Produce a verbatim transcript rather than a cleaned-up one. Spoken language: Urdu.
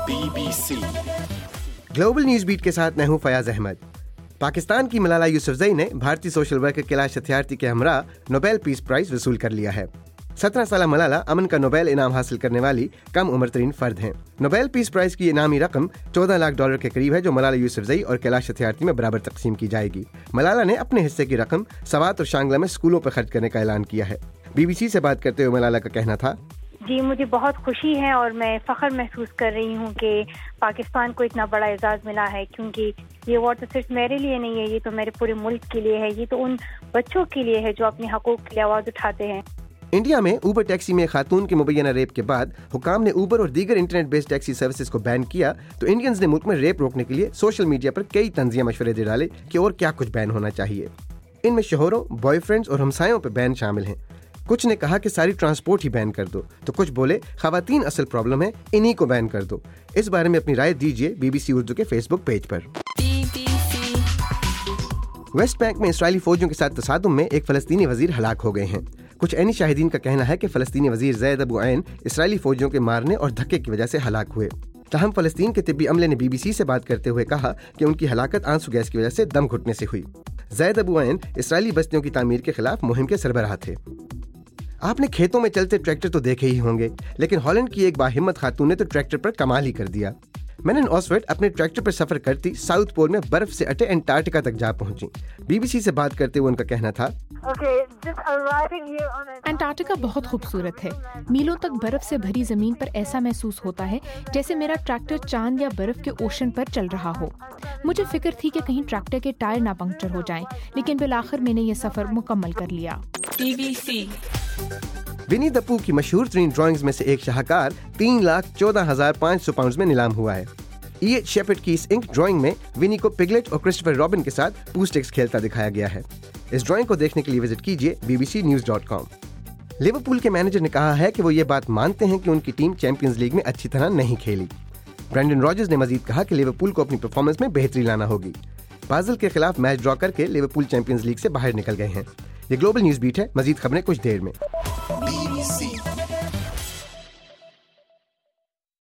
Be B C global news beat کے ساتھ میں ہوں فیاض احمد۔ پاکستان کی ملالہ یوسفزئی نے بھارتی سوشل ورکر کیلاش ستیارتھی کے ہمراہ نوبیل پیس پرائز وصول کر لیا ہے۔ سترہ سالہ ملالہ امن کا نوبیل انعام حاصل کرنے والی کم عمر ترین فرد ہیں۔ نوبیل پیس پرائز کی انعامی رقم چودہ لاکھ ڈالر کے قریب ہے، جو ملالہ یوسفزئی اور کیلاش ستیارتھی میں برابر تقسیم کی جائے گی۔ ملالہ نے اپنے حصے کی رقم سوات اور شانگلہ میں اسکولوں پر خرچ کرنے کا اعلان کیا ہے۔ بی بی سی سے بات کرتے ہوئے ملالہ کا کہنا تھا، جی مجھے بہت خوشی ہے اور میں فخر محسوس کر رہی ہوں کہ پاکستان کو اتنا بڑا اعزاز ملا ہے، کیونکہ یہ ایوارڈ تو صرف میرے لیے نہیں ہے، یہ تو میرے پورے ملک کے لیے ہے، یہ تو ان بچوں کے لیے ہے جو اپنے حقوق کے لیے آواز اٹھاتے ہیں۔ انڈیا میں اوبر ٹیکسی میں خاتون کے مبینہ ریپ کے بعد حکام نے اوبر اور دیگر انٹرنیٹ بیسڈ ٹیکسی سروسز کو بین کیا تو انڈینز نے ملک میں ریپ روکنے کے لیے سوشل میڈیا پر کئی طنزیہ مشورے دے ڈالے کہ اور کیا کچھ بین ہونا چاہیے۔ ان میں شوہروں، بوائے فرینڈز اور ہمسایوں پہ بین شامل ہیں۔ کچھ نے کہا کہ ساری ٹرانسپورٹ ہی بین کر دو، تو کچھ بولے خواتین اصل پرابلم ہے، انہی کو بین کر دو۔ اس بارے میں اپنی رائے دیجیے بی بی سی اردو کے فیس بک پیج پر۔ ویسٹ بینک میں اسرائیلی فوجیوں کے ساتھ تصادم میں ایک فلسطینی وزیر ہلاک ہو گئے ہیں۔ کچھ عینی شاہدین کا کہنا ہے کہ فلسطینی وزیر زید ابو عین اسرائیلی فوجیوں کے مارنے اور دھکے کی وجہ سے ہلاک ہوئے۔ تاہم فلسطین کے طبی عملے نے بی بی سی سے بات کرتے ہوئے کہا کہ ان کی ہلاکت آنسو گیس کی وجہ سے دم گھٹنے سے ہوئی۔ زید ابو عین اسرائیلی بستیوں کی تعمیر کے خلاف مہم کے سربراہ تھے۔ آپ نے کھیتوں میں چلتے ٹریکٹر تو دیکھے ہی ہوں گے، لیکن ہالینڈ کی ایک باہمت خاتون نے تو ٹریکٹر پر کمال ہی کر دیا۔ مینن آسورٹ اپنے ٹریکٹر پر سفر کرتی ساؤتھ پول میں برف سے اٹے انٹارکٹیکا تک جا پہنچی۔ بی بی سی سے بات کرتے ہوئے ان کا کہنا تھا، انٹارکٹیکا بہت خوبصورت ہے۔ میلوں تک برف سے بھری زمین پر ایسا محسوس ہوتا ہے جیسے میرا ٹریکٹر چاند یا برف کے اوشن پر چل رہا ہو۔ مجھے فکر تھی کہ کہیں ٹریکٹر کے ٹائر نہ پنکچر ہو جائیں، لیکن بالآخر میں نے یہ سفر مکمل کر لیا۔ بی بی سی ونی دی پوہ کی مشہور ترین ڈرائنگز میں سے ایک شاہکار تین لاکھ چودہ ہزار پانچ سو پاؤنڈز میں نیلام ہوا ہے۔ ای ایچ شیپرڈ کی اس انک ڈرائنگ میں ونی کو پگلیٹ اور کرسٹوفر رابن کے ساتھ پوسٹکس کھیلتا دکھایا گیا ہے۔ اس ڈرائنگ کو دیکھنے کے لیے وزٹ کیجیے B B C news dot com. Liverpool کے مینیجر نے کہا ہے کہ وہ یہ بات مانتے ہیں کہ ان کی ٹیم چیمپئنز لیگ میں اچھی طرح نہیں کھیلی۔ برینڈن راجرز نے مزید کہا کہ لیورپول کو اپنی پرفارمنس میں بہتری لانا ہوگی۔ بازل کے خلاف میچ ڈرا کر کے لیورپول چیمپئنز لیگ سے باہر نکل گئے ہیں۔ یہ گلوبل نیوز بیٹ ہے، مزید خبریں کچھ دیر میں۔